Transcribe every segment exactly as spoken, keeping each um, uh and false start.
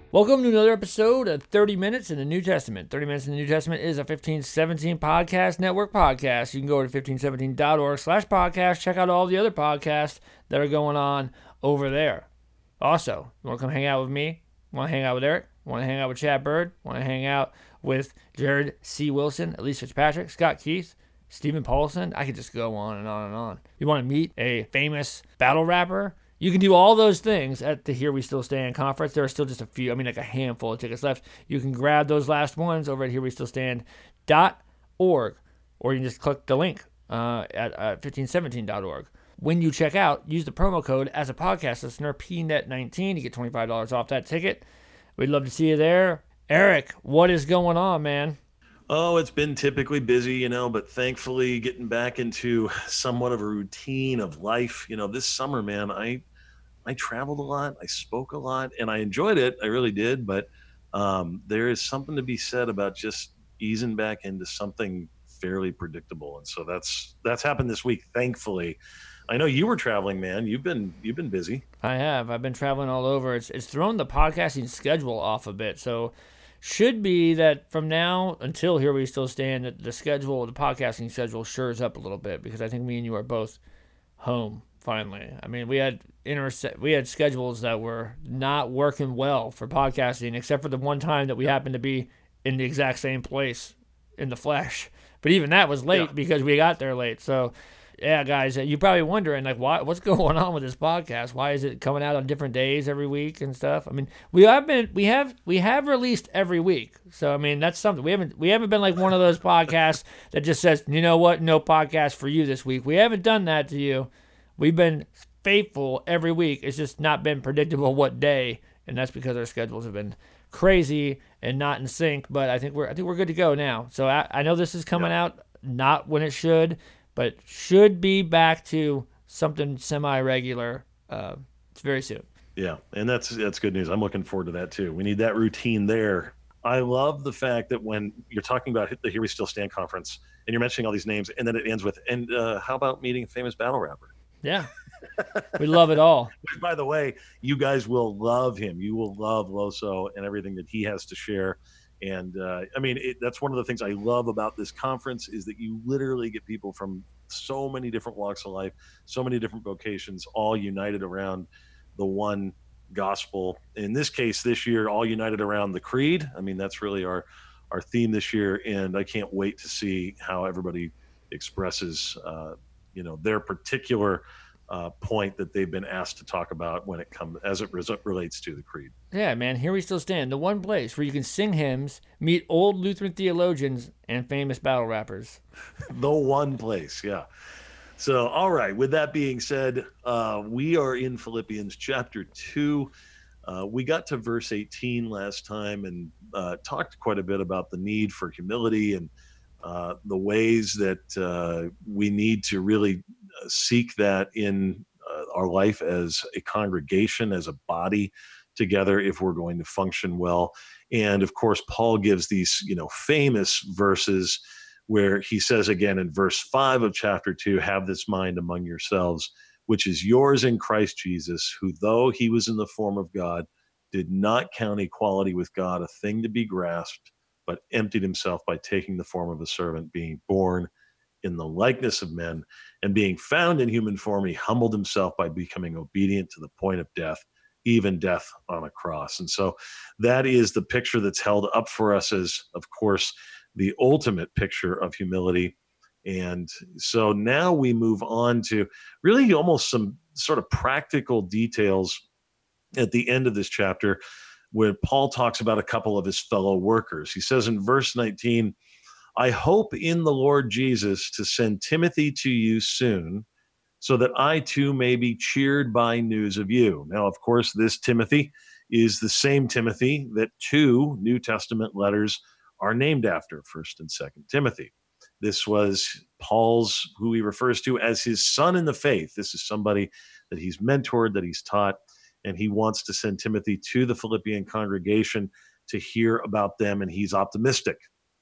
Welcome to another episode of thirty minutes in the New Testament. thirty minutes in the New Testament is a fifteen seventeen Podcast Network podcast. You can go to fifteen seventeen dot org slash podcast. Check out all the other podcasts that are going on over there. Also, you want to come hang out with me? Want to hang out with Eric? Want to hang out with Chad Bird? Want to hang out with Jared C. Wilson, Elise Fitzpatrick, Scott Keith, Stephen Paulson? I could just go on and on and on. You want to meet a famous battle rapper? You can do all those things at the Here We Still Stand conference. There are still just a few, I mean, like a handful of tickets left. You can grab those last ones over at here we still stand dot org, or you can just click the link uh, at uh, fifteen seventeen dot org. When you check out, use the promo code as a podcast listener, P net nineteen. You get twenty-five dollars off that ticket. We'd love to see you there. Eric, what is going on, man? Oh, it's been typically busy, you know, but thankfully getting back into somewhat of a routine of life. You know, this summer, man, I I traveled a lot, I spoke a lot, and I enjoyed it. I really did. But um, there is something to be said about just easing back into something fairly predictable, and so that's that's happened this week. Thankfully, I know you were traveling, man. You've been you've been busy. I have. I've been traveling all over. It's it's thrown the podcasting schedule off a bit. So should be that from now until Here We Still Stand, that the schedule, the podcasting schedule, shures up a little bit, because I think me and you are both home finally. I mean, we had interse- we had schedules that were not working well for podcasting, except for the one time that we happened to be in the exact same place in the flesh. But even that was late, yeah, because we got there late. So yeah, guys, you're probably wondering, like, why, what's going on with this podcast? Why is it coming out on different days every week and stuff? I mean, we have been, we have, we have released every week. So I mean, that's something. We haven't, we haven't been like one of those podcasts that just says, you know what, no podcast for you this week. We haven't done that to you. We've been faithful every week. It's just not been predictable what day, and that's because our schedules have been crazy and not in sync. But I think we're, I think we're good to go now. So I, I know this is coming Yeah. out not when it should, but should be back to something semi-regular uh, very soon. Yeah, and that's that's good news. I'm looking forward to that too. We need that routine there. I love the fact that when you're talking about the Here We Still Stand conference, and you're mentioning all these names, and then it ends with, and uh, how about meeting a famous battle rapper? Yeah, we love it all. Which, by the way, you guys will love him. You will love Loso and everything that he has to share. And uh, I mean, it, that's one of the things I love about this conference, is that you literally get people from so many different walks of life, so many different vocations, all united around the one gospel. In this case, this year, all united around the creed. I mean, that's really our our theme this year, and I can't wait to see how everybody expresses, uh, you know, their particular Uh, point that they've been asked to talk about when it comes as it res- relates to the creed. Yeah, man, Here We Still Stand, the one place where you can sing hymns, meet old Lutheran theologians, and famous battle rappers. The one place, yeah. So, all right, with that being said, uh, we are in Philippians chapter two. Uh, we got to verse eighteen last time and uh, talked quite a bit about the need for humility and uh, the ways that uh, we need to really seek that in uh, our life as a congregation, as a body together, if we're going to function well. And of course, Paul gives these, you know, famous verses where he says again in verse five of chapter two, have this mind among yourselves, which is yours in Christ Jesus, who though he was in the form of God, did not count equality with God a thing to be grasped, but emptied himself by taking the form of a servant, being born in the likeness of men, and being found in human form, he humbled himself by becoming obedient to the point of death, even death on a cross. And so that is the picture that's held up for us as, of course, the ultimate picture of humility. And so now we move on to really almost some sort of practical details at the end of this chapter, where Paul talks about a couple of his fellow workers. He says in verse nineteen, I hope in the Lord Jesus to send Timothy to you soon, so that I too may be cheered by news of you. Now, of course, this Timothy is the same Timothy that two New Testament letters are named after, First and Second Timothy. This was Paul's, who he refers to as his son in the faith. This is somebody that he's mentored, that he's taught, and he wants to send Timothy to the Philippian congregation to hear about them, and he's optimistic.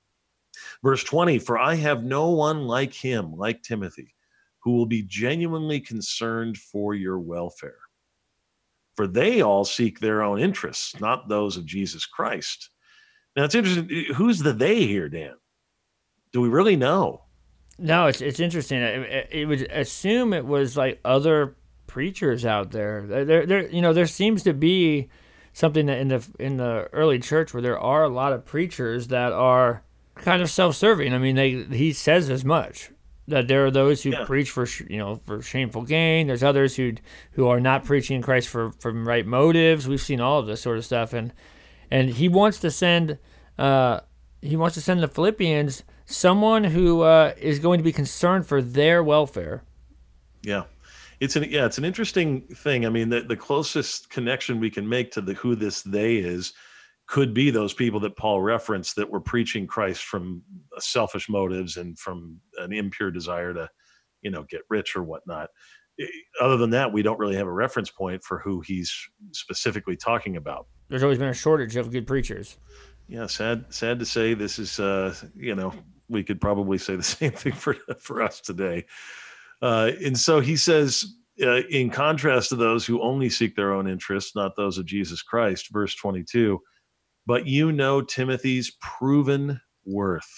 Verse twenty, for I have no one like him, like Timothy, who will be genuinely concerned for your welfare. for they all seek their own interests, not those of Jesus Christ. Now, it's interesting. Who's the they here, Dan? Do we really know? No, it's it's interesting. It, it would assume it was like other preachers out there. There, there, you know, there seems to be something that in the in the early church where there are a lot of preachers that are kind of self-serving. I mean, they he says as much that there are those who Yeah. preach for you know for shameful gain. There's others who who are not preaching Christ for from right motives. We've seen all of this sort of stuff, and and he wants to send uh, he wants to send the Philippians someone who uh, is going to be concerned for their welfare. Yeah. It's an yeah, it's an interesting thing. I mean, the, the closest connection we can make to the who this they is could be those people that Paul referenced that were preaching Christ from selfish motives and from an impure desire to, you know, get rich or whatnot. I- Other than that, we don't really have a reference point for who he's specifically talking about. There's always been a shortage of good preachers. Yeah, sad sad to say this is uh, you know, we could probably say the same thing for for us today. Uh, and so he says, uh, in contrast to those who only seek their own interests, not those of Jesus Christ, verse twenty-two, but you know Timothy's proven worth,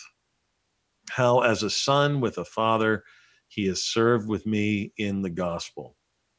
how as a son with a father, he has served with me in the gospel.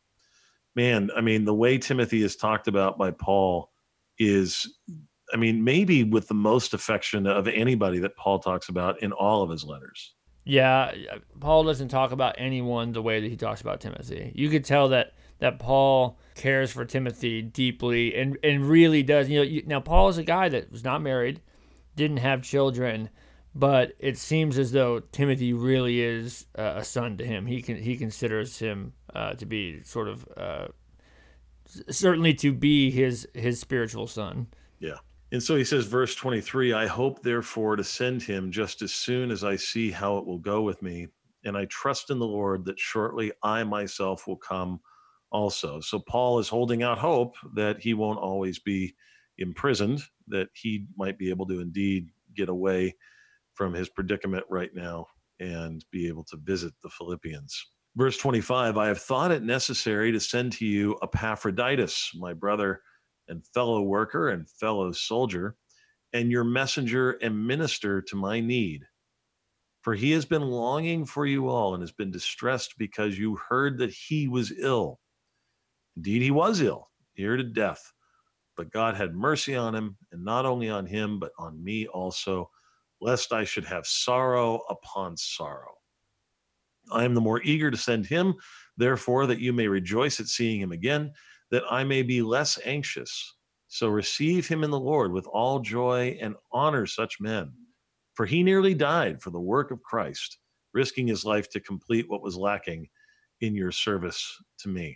Man, I mean, the way Timothy is talked about by Paul is, I mean, maybe with the most affection of anybody that Paul talks about in all of his letters. Yeah, Paul doesn't talk about anyone the way that he talks about Timothy. You could tell that that Paul cares for Timothy deeply and, and really does. You know, you, now Paul is a guy that was not married, didn't have children, but it seems as though Timothy really is uh, a son to him. He can he considers him uh, to be sort of uh, certainly to be his his spiritual son. Yeah. And so he says, verse twenty-three, I hope therefore to send him just as soon as I see how it will go with me. And I trust in the Lord that shortly I myself will come also. So Paul is holding out hope that he won't always be imprisoned, that he might be able to indeed get away from his predicament right now and be able to visit the Philippians. Verse twenty-five, I have thought it necessary to send to you Epaphroditus, my brother and fellow worker and fellow soldier, and your messenger and minister to my need. For he has been longing for you all and has been distressed because you heard that he was ill. Indeed, he was ill, near to death. But God had mercy on him, and not only on him, but on me also, lest I should have sorrow upon sorrow. I am the more eager to send him, therefore, that you may rejoice at seeing him again, that I may be less anxious. So receive him in the Lord with all joy and honor such men. For he nearly died for the work of Christ, risking his life to complete what was lacking in your service to me.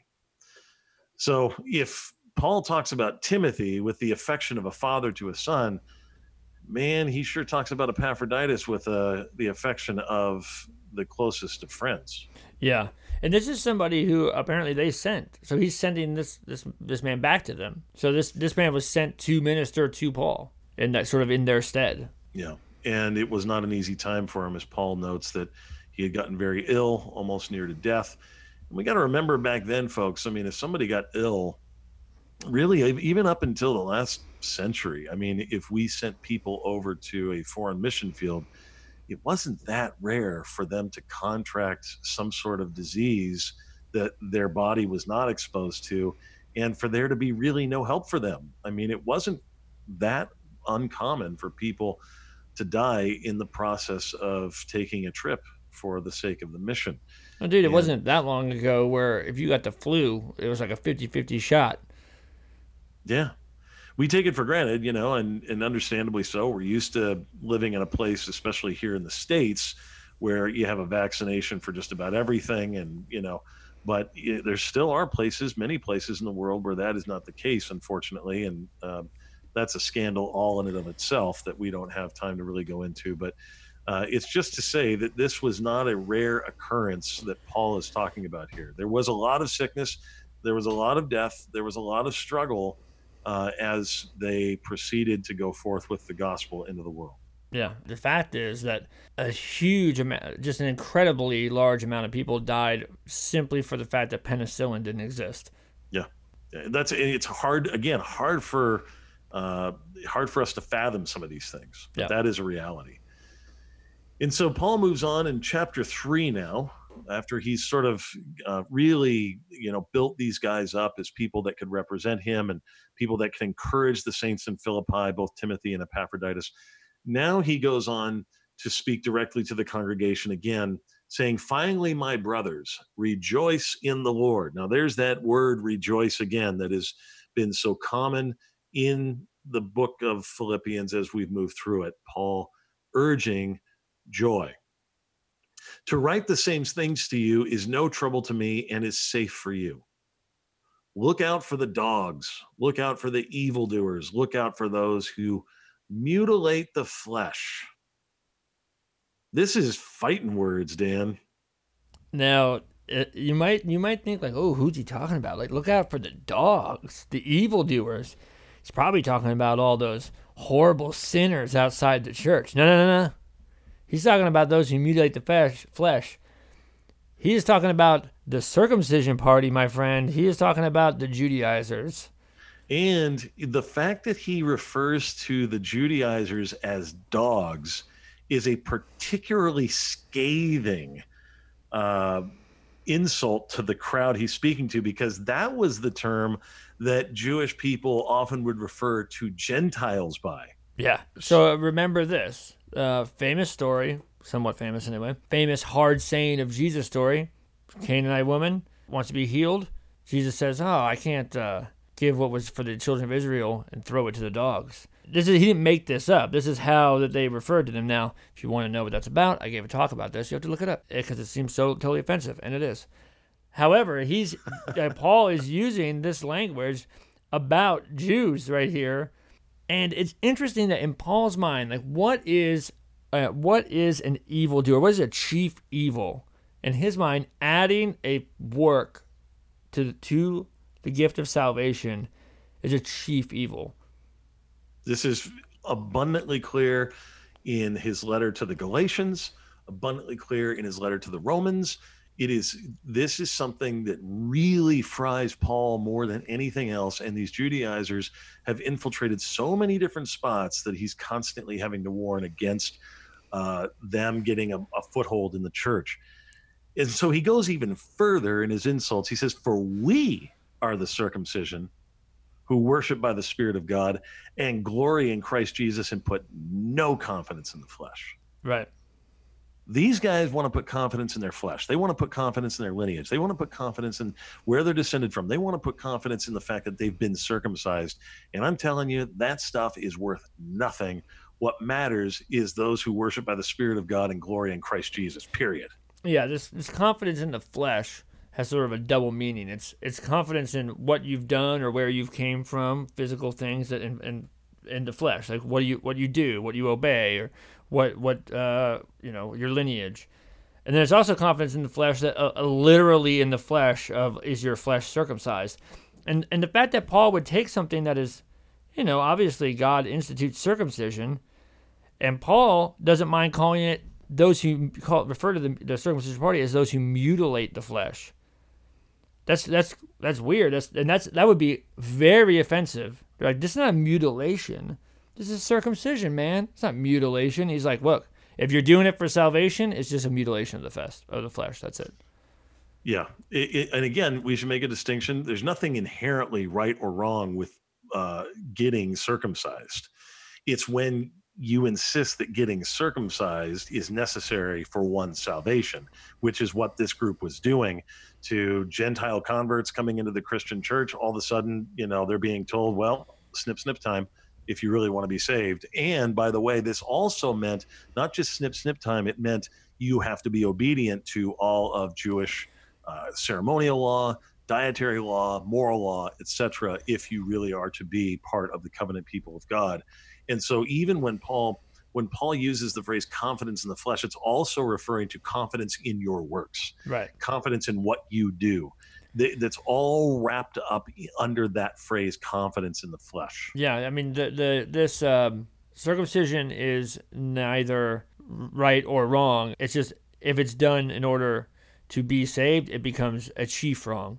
So if Paul talks about Timothy with the affection of a father to a son, man, he sure talks about Epaphroditus with uh, the affection of the closest of friends. Yeah, and this is somebody who apparently they sent. So he's sending this this this man back to them. So this this man was sent to minister to Paul, and that sort of in their stead. Yeah, and it was not an easy time for him, as Paul notes that he had gotten very ill, almost near to death. And we got to remember back then, folks. I mean, if somebody got ill, really, even up until the last century, I mean, if we sent people over to a foreign mission field, it wasn't that rare for them to contract some sort of disease that their body was not exposed to, and for there to be really no help for them. I mean, it wasn't that uncommon for people to die in the process of taking a trip for the sake of the mission. Oh, dude, it And- wasn't that long ago where if you got the flu, it was like a fifty-fifty shot. Yeah. We take it for granted, you know, and, and understandably so. We're used to living in a place, especially here in the States, where you have a vaccination for just about everything. And, you know, but y- there still are places, many places in the world where that is not the case, unfortunately. And um, that's a scandal all in and of itself that we don't have time to really go into. But uh, it's just to say that this was not a rare occurrence that Paul is talking about here. There was a lot of sickness, there was a lot of death, there was a lot of struggle uh, as they proceeded to go forth with the gospel into the world. Yeah, the fact is that a huge amount, just an incredibly large amount of people died simply for the fact that penicillin didn't exist. Yeah, That's it's hard again, hard for uh, hard for us to fathom some of these things, but Yeah. that is a reality. And so Paul moves on in chapter three now, after he's sort of uh, really, you know, built these guys up as people that could represent him and people that can encourage the saints in Philippi, both Timothy and Epaphroditus. Now he goes on to speak directly to the congregation again, saying, "Finally, my brothers, rejoice in the Lord." Now, there's that word rejoice again that has been so common in the book of Philippians as we've moved through it. Paul urging joy. To write the same things to you is no trouble to me and is safe for you. Look out for the dogs. Look out for the evildoers. Look out for those who mutilate the flesh. This is fighting words, Dan. Now, it, you might you might think like, oh, who's he talking about? Like, look out for the dogs, the evildoers. He's probably talking about all those horrible sinners outside the church. No, no, no, no. He's talking about those who mutilate the flesh. flesh. He is talking about the circumcision party, my friend. He is talking about the Judaizers. And the fact that he refers to the Judaizers as dogs is a particularly scathing uh, insult to the crowd he's speaking to, because that was the term that Jewish people often would refer to Gentiles by. Yeah. So uh, remember this. Uh, famous story, somewhat famous anyway, famous hard saying of Jesus story. Canaanite woman wants to be healed. Jesus says, oh, I can't uh, give what was for the children of Israel and throw it to the dogs. This is He didn't make this up. This is how that they referred to them. Now, if you want to know what that's about, I gave a talk about this. You have to look it up because it seems so totally offensive, and it is. However, he's uh, Paul is using this language about Jews right here. And it's interesting that in Paul's mind, like, what is uh, what is an evildoer? What is a chief evil? In his mind, adding a work to, to the gift of salvation is a chief evil. This is abundantly clear in his letter to the Galatians, abundantly clear in his letter to the Romans. It is this is something that really fries Paul more than anything else, and these Judaizers have infiltrated so many different spots that he's constantly having to warn against uh, them getting a, a foothold in the church. And so he goes even further in his insults. He says, "For we are the circumcision who worship by the Spirit of God and glory in Christ Jesus and put no confidence in the flesh." Right. These guys want to put confidence in their flesh. They want to put confidence in their lineage. They want to put confidence in where they're descended from. They want to put confidence in the fact that they've been circumcised. And I'm telling you, that stuff is worth nothing. What matters is those who worship by the Spirit of God and glory in Christ Jesus, period. Yeah, this this confidence in the flesh has sort of a double meaning. It's it's confidence in what you've done or where you've came from, physical things that in, in in the flesh, like what you what you do, what you obey, or what what uh you know your lineage. And there's also confidence in the flesh that uh, literally in the flesh of is your flesh circumcised, and and the fact that Paul would take something that is, you know, obviously God institutes circumcision, and Paul doesn't mind calling it those who call refer to the, the circumcision party as those who mutilate the flesh. That's that's that's weird. That's and that's that would be very offensive. Like, this is not mutilation. This is circumcision, man. It's not mutilation. He's like, look, if you're doing it for salvation, it's just a mutilation of the flesh. Of the flesh. That's it. Yeah, it, it, and again, we should make a distinction. There's nothing inherently right or wrong with uh, getting circumcised. It's when you insist that getting circumcised is necessary for one's salvation, which is what this group was doing to Gentile converts coming into the Christian church. All of a sudden, you know, they're being told, well, snip, snip time if you really want to be saved. And by the way, this also meant not just snip, snip time. It meant you have to be obedient to all of Jewish uh, ceremonial law, dietary law, moral law, et cetera, if you really are to be part of the covenant people of God. And so even when Paul when Paul uses the phrase confidence in the flesh, it's also referring to confidence in your works, right? Confidence in what you do. That's all wrapped up under that phrase, confidence in the flesh. Yeah, I mean, the the this um, circumcision is neither right or wrong. It's just if it's done in order to be saved, it becomes a chief wrong,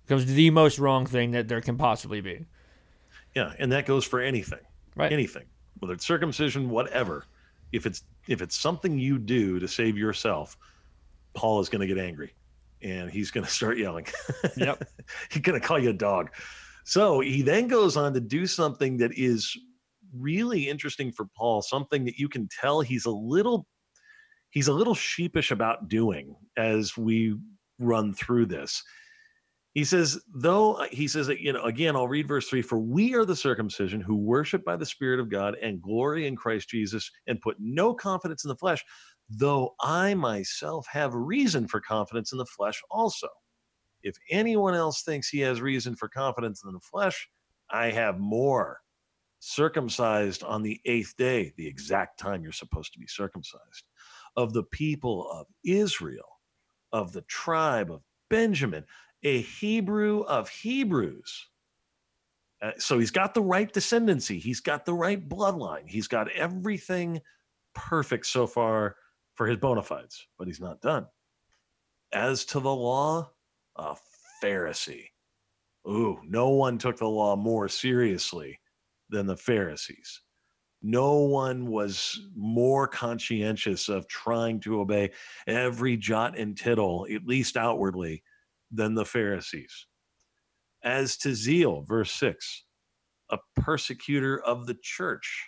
becomes the most wrong thing that there can possibly be. Yeah, and that goes for anything. Right. Anything. Whether it's circumcision, whatever. If it's if it's something you do to save yourself, Paul is going to get angry and he's going to start yelling. Yep. He's going to call you a dog. So he then goes on to do something that is really interesting for Paul, something that you can tell he's a little he's a little sheepish about doing as we run through this. He says, though, he says, you know, again, I'll read verse three, for we are the circumcision who worship by the Spirit of God and glory in Christ Jesus and put no confidence in the flesh, though I myself have reason for confidence in the flesh also. If anyone else thinks he has reason for confidence in the flesh, I have more. Circumcised on the eighth day, the exact time you're supposed to be circumcised, of the people of Israel, of the tribe of Benjamin, a Hebrew of Hebrews. Uh, so he's got the right descendancy. He's got the right bloodline. He's got everything perfect so far for his bona fides, but he's not done. As to the law, a Pharisee. Ooh, no one took the law more seriously than the Pharisees. No one was more conscientious of trying to obey every jot and tittle, at least outwardly, than the Pharisees. As to zeal, verse six, a persecutor of the church.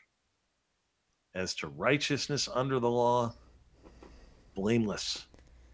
As to righteousness under the law, blameless.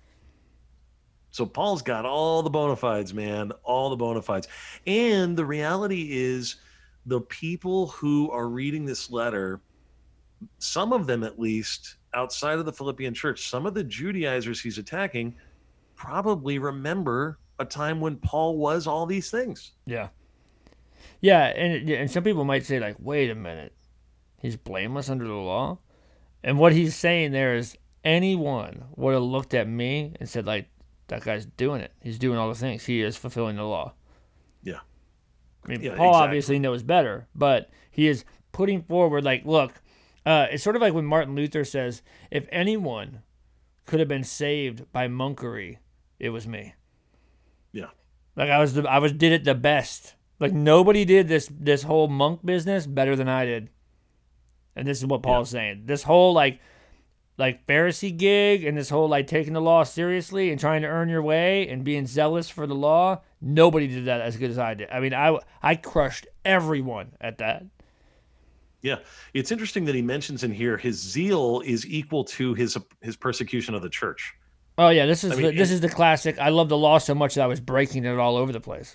So Paul's got all the bona fides, man, all the bona fides. And the reality is the people who are reading this letter, some of them at least, outside of the Philippian church, some of the Judaizers he's attacking probably remember a time when Paul was all these things. Yeah. Yeah, and and some people might say, like, wait a minute, he's blameless under the law? And what he's saying there is anyone would have looked at me and said, like, that guy's doing it. He's doing all the things. He is fulfilling the law. Yeah. I mean, yeah, Paul exactly. obviously knows better, but he is putting forward, like, look, uh, it's sort of like when Martin Luther says, if anyone could have been saved by monkery, it was me. Yeah. Like I was, the, I was did it the best. Like nobody did this this whole monk business better than I did. And this is what Paul's yeah. saying. This whole like, like Pharisee gig and this whole like taking the law seriously and trying to earn your way and being zealous for the law. Nobody did that as good as I did. I mean, I I crushed everyone at that. Yeah, it's interesting that he mentions in here his zeal is equal to his his persecution of the church. Oh yeah, this is I mean, the, this it, is the classic. I love the law so much that I was breaking it all over the place.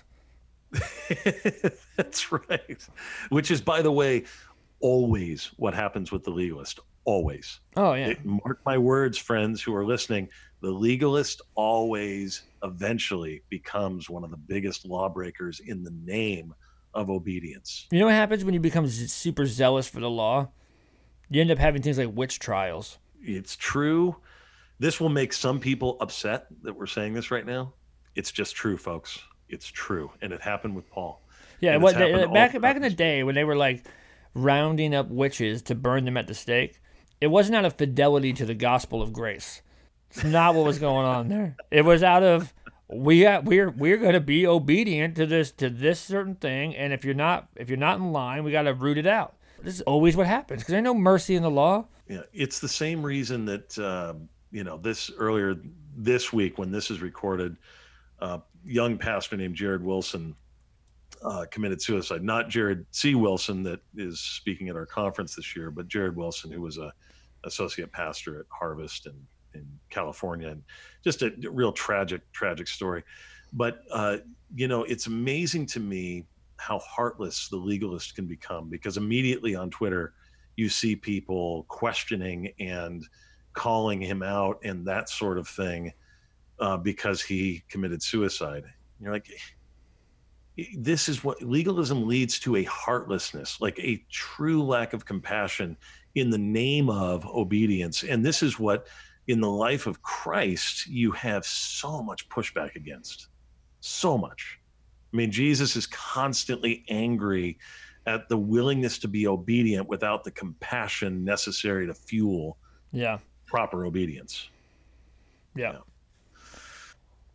That's right. Which is, by the way, always what happens with the legalist. Always. Oh yeah. It, mark my words, friends who are listening. The legalist always eventually becomes one of the biggest lawbreakers in the name of obedience. You know what happens when you become z- super zealous for the law? You end up having things like witch trials. It's true. This will make some people upset that we're saying this right now. It's just true, folks. It's true, and it happened with Paul. Yeah, what they, back back in the day when they were like rounding up witches to burn them at the stake, it wasn't out of fidelity to the gospel of grace. It's not what was going on there. It was out of we got, we're we're going to be obedient to this to this certain thing, and if you're not if you're not in line, we got to root it out. This is always what happens because there's no mercy in the law. Yeah, it's the same reason that uh, you know this earlier this week when this is recorded, a uh, young pastor named Jared Wilson uh, committed suicide. Not Jared C. Wilson that is speaking at our conference this year, but Jared Wilson, who was a associate pastor at Harvest and in California, and just a real tragic, tragic story. But, uh, you know, it's amazing to me how heartless the legalist can become, because immediately on Twitter, you see people questioning and calling him out and that sort of thing uh, because he committed suicide. And you're like, this is what legalism leads to, a heartlessness, like a true lack of compassion in the name of obedience. And this is what, in the life of Christ, you have so much pushback against. So much. I mean, Jesus is constantly angry at the willingness to be obedient without the compassion necessary to fuel yeah. proper obedience. Yeah. yeah.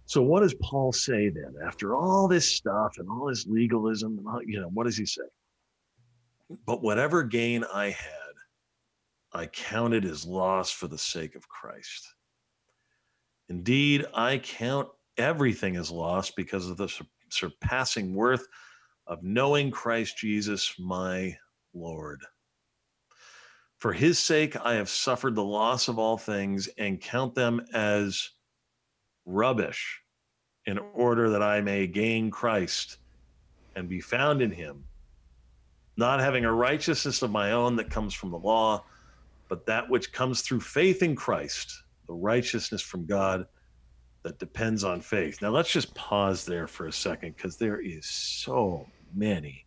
So what does Paul say then? After all this stuff and all this legalism, and all, you know, what does he say? But whatever gain I had, I counted as loss for the sake of Christ. Indeed, I count everything as loss because of the sur- surpassing worth of knowing Christ Jesus, my Lord. For his sake, I have suffered the loss of all things and count them as rubbish in order that I may gain Christ and be found in him, not having a righteousness of my own that comes from the law, but that which comes through faith in Christ, the righteousness from God that depends on faith. Now, let's just pause there for a second, because there is so many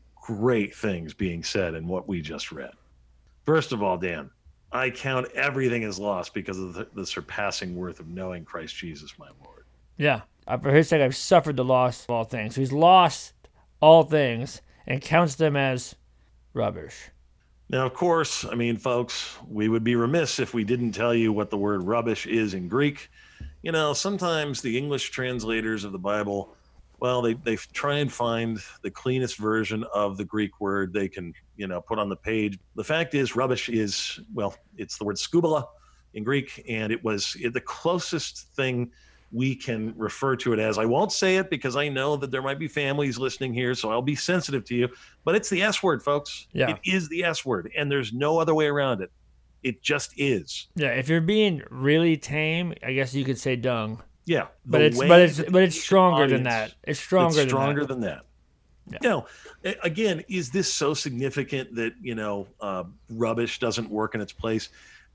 great things being said in what we just read. First of all, Dan, I count everything as lost because of the, the surpassing worth of knowing Christ Jesus, my Lord. Yeah. Uh, For his sake, I've suffered the loss of all things. So he's lost all things and counts them as rubbish. Now, of course, I mean, folks, we would be remiss if we didn't tell you what the word rubbish is in Greek. You know, sometimes the English translators of the Bible, well, they, they try and find the cleanest version of the Greek word they can, you know, put on the page. The fact is, rubbish is, well, it's the word skubala in Greek, and it was the closest thing we can refer to it as. I won't say it because I know that there might be families listening here, so I'll be sensitive to you, but it's the S word, folks. Yeah. It is the S word, and there's no other way around it. It just is. Yeah, if you're being really tame, I guess you could say dung. Yeah. But it's but it's but it's stronger than that. It's stronger It's stronger than than that. Yeah. Now, a- again, is this so significant that, you know, uh, rubbish doesn't work in its place?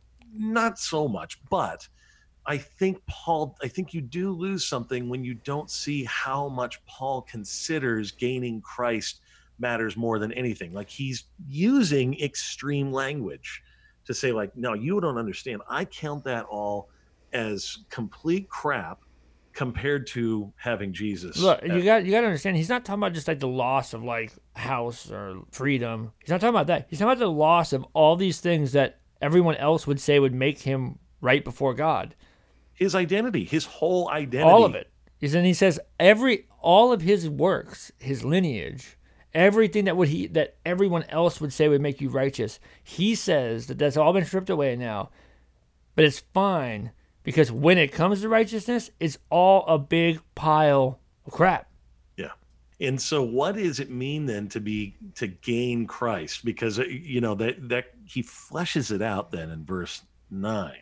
Not so much, but I think Paul, I think you do lose something when you don't see how much Paul considers gaining Christ matters more than anything. Like, he's using extreme language to say, like, no, you don't understand. I count that all as complete crap compared to having Jesus. Look, as- you got you got to understand. He's not talking about just like the loss of like house or freedom. He's not talking about that. He's talking about the loss of all these things that everyone else would say would make him right before God. his identity, his whole identity. All of it. He's, and he says every all of his works, his lineage, everything that would he that everyone else would say would make you righteous. He says that that's all been stripped away now, but it's fine because when it comes to righteousness, it's all a big pile of crap. Yeah. And so what does it mean then to be to gain Christ? Because uh, you know that that he fleshes it out then in verse nine.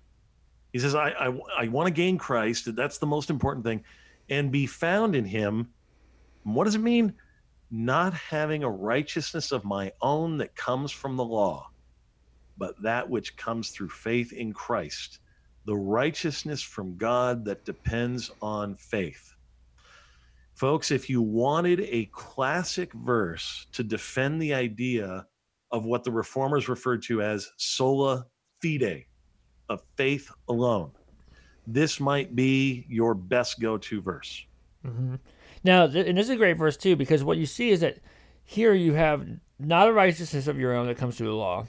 He says, I I, I want to gain Christ. That's the most important thing, and be found in him. What does it mean? Not having a righteousness of my own that comes from the law, but that which comes through faith in Christ, the righteousness from God that depends on faith. Folks, if you wanted a classic verse to defend the idea of what the reformers referred to as sola fide, of faith alone, this might be your best go-to verse. Mm-hmm. Now, th- and this is a great verse too, because what you see is that here you have not a righteousness of your own that comes through the law,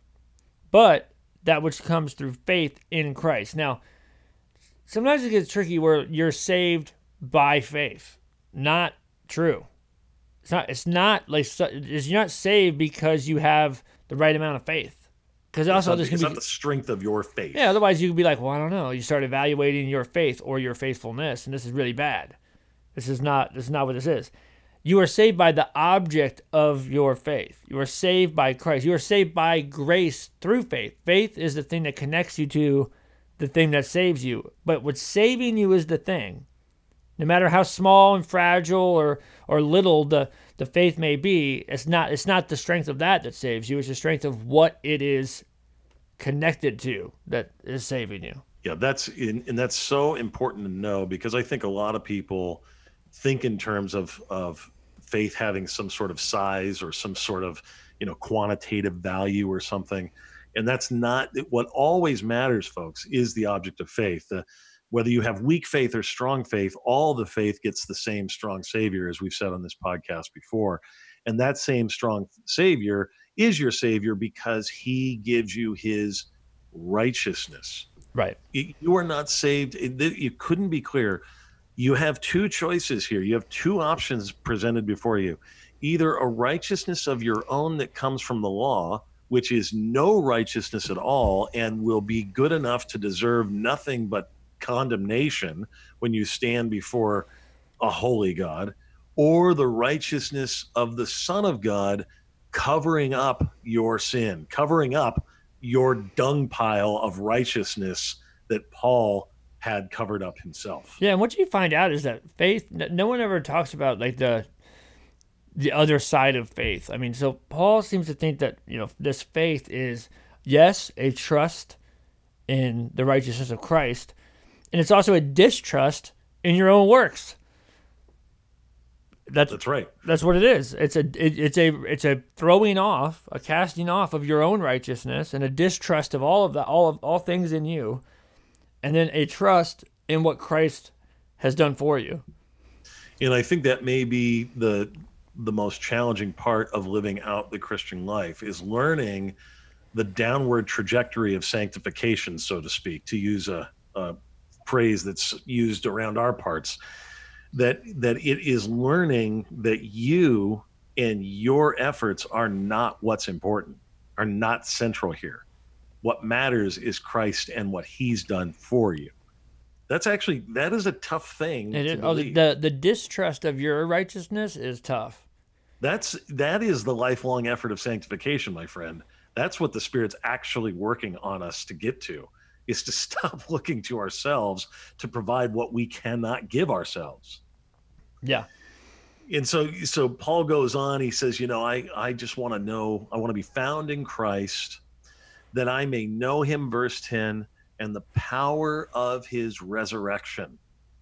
but that which comes through faith in Christ. Now, sometimes it gets tricky where you're saved by faith. Not true. It's not. It's not like it's, you're not saved because you have the right amount of faith. Because also, not, this can it's be not the strength of your faith. Yeah. Otherwise, you could be like, well, I don't know. You start evaluating your faith or your faithfulness, and this is really bad. This is not. This is not what this is. You are saved by the object of your faith. You are saved by Christ. You are saved by grace through faith. Faith is the thing that connects you to the thing that saves you. But what's saving you is the thing. No matter how small and fragile or, or little the, the faith may be, it's not it's not the strength of that that saves you. It's the strength of what it is connected to that is saving you. Yeah, that's in, and that's so important to know, because I think a lot of people think in terms of of faith having some sort of size or some sort of, you know, quantitative value or something, and that's not what always matters, folks. Is the object of faith. Uh, whether you have weak faith or strong faith, all the faith gets the same strong Savior, as we've said on this podcast before, and that same strong Savior is your Savior because He gives you His righteousness. Right. You are not saved. It couldn't be clear. You have two choices here. You have two options presented before you. Either a righteousness of your own that comes from the law, which is no righteousness at all and will be good enough to deserve nothing but condemnation when you stand before a holy God, or the righteousness of the Son of God covering up your sin, covering up your dung pile of righteousness that Paul had covered up himself. Yeah, and what you find out is that faith, no one ever talks about like the the other side of faith. I mean, so Paul seems to think that, you know, this faith is, yes, a trust in the righteousness of Christ, and it's also a distrust in your own works. That's, that's right. That's what it is. It's a it, it's a it's a throwing off, a casting off of your own righteousness, and a distrust of all of the all of all things in you, and then a trust in what Christ has done for you. And I think that may be the the most challenging part of living out the Christian life, is learning the downward trajectory of sanctification, so to speak, to use a, a phrase that's used around our parts, that that it is learning that you and your efforts are not what's important, are not central here. What matters is Christ and what he's done for you. That's actually, that is a tough thing It to is, oh, believe. the the distrust of your righteousness is tough. That's that is the lifelong effort of sanctification, my friend. That's what the Spirit's actually working on us to get to, is to stop looking to ourselves to provide what we cannot give ourselves. Yeah. And so so Paul goes on, he says, you know, I, I just want to know, I want to be found in Christ, that I may know him, verse ten, and the power of his resurrection,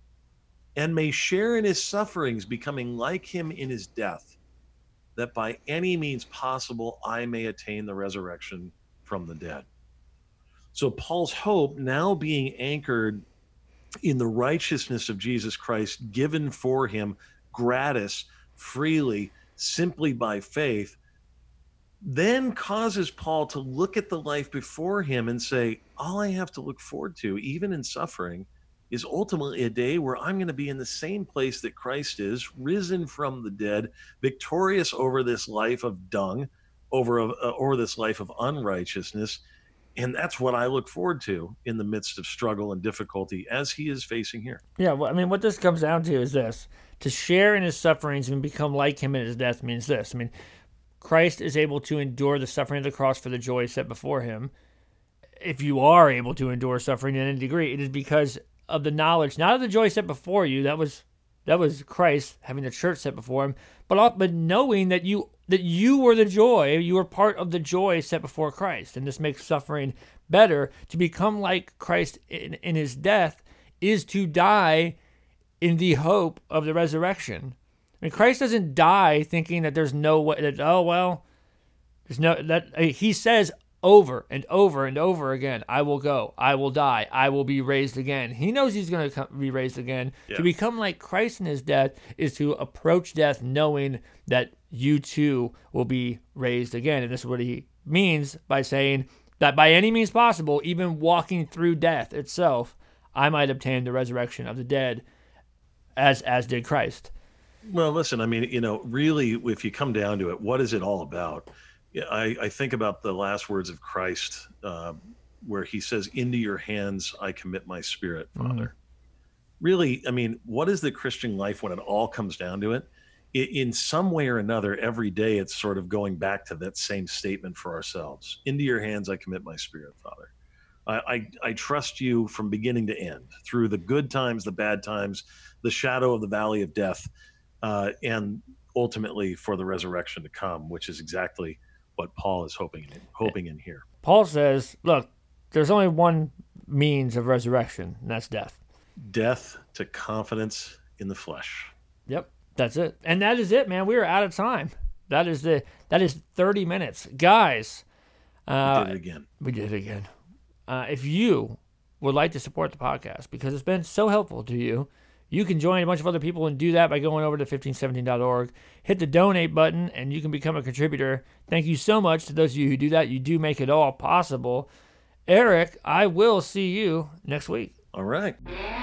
and may share in his sufferings, becoming like him in his death, that by any means possible I may attain the resurrection from the dead. So Paul's hope, now being anchored in the righteousness of Jesus Christ, given for him gratis, freely, simply by faith, then causes Paul to look at the life before him and say, all I have to look forward to, even in suffering, is ultimately a day where I'm going to be in the same place that Christ is, risen from the dead, victorious over this life of dung, over, uh, over this life of unrighteousness. And that's what I look forward to in the midst of struggle and difficulty, as he is facing here. Yeah, well, I mean, what this comes down to is this. To share in his sufferings and become like him in his death means this. I mean, Christ is able to endure the suffering of the cross for the joy set before him. If you are able to endure suffering in any degree, it is because of the knowledge, not of the joy set before you, that was that was Christ having the church set before him, but but knowing that you that you were the joy, you were part of the joy set before Christ, and this makes suffering better. To become like Christ in, in his death is to die in the hope of the resurrection. I mean, Christ doesn't die thinking that there's no way, that, oh, well, there's no, that he says over and over and over again, I will go, I will die, I will be raised again. He knows he's going to be raised again. Yeah. To become like Christ in his death is to approach death knowing that you too will be raised again. And this is what he means by saying that by any means possible, even walking through death itself, I might obtain the resurrection of the dead as as did Christ. Well, listen, I mean, you know, really, if you come down to it, what is it all about? I, I think about the last words of Christ, uh, where he says, into your hands I commit my spirit, Father. Mm. Really, I mean, what is the Christian life when it all comes down to it? it? In some way or another, every day it's sort of going back to that same statement for ourselves. Into your hands I commit my spirit, Father. I, I, I trust you from beginning to end, through the good times, the bad times, the shadow of the valley of death, uh, and ultimately for the resurrection to come, which is exactly what Paul is hoping in, hoping in here. Paul says, look, there's only one means of resurrection, and that's death. Death to confidence in the flesh. Yep, that's it. And that is it, man. We are out of time. That is the that is thirty minutes. Guys. Uh, we did it again. We did it again. Uh, if you would like to support the podcast because it's been so helpful to you, you can join a bunch of other people and do that by going over to fifteen seventeen dot org. Hit the donate button, and you can become a contributor. Thank you so much to those of you who do that. You do make it all possible. Eric, I will see you next week. All right.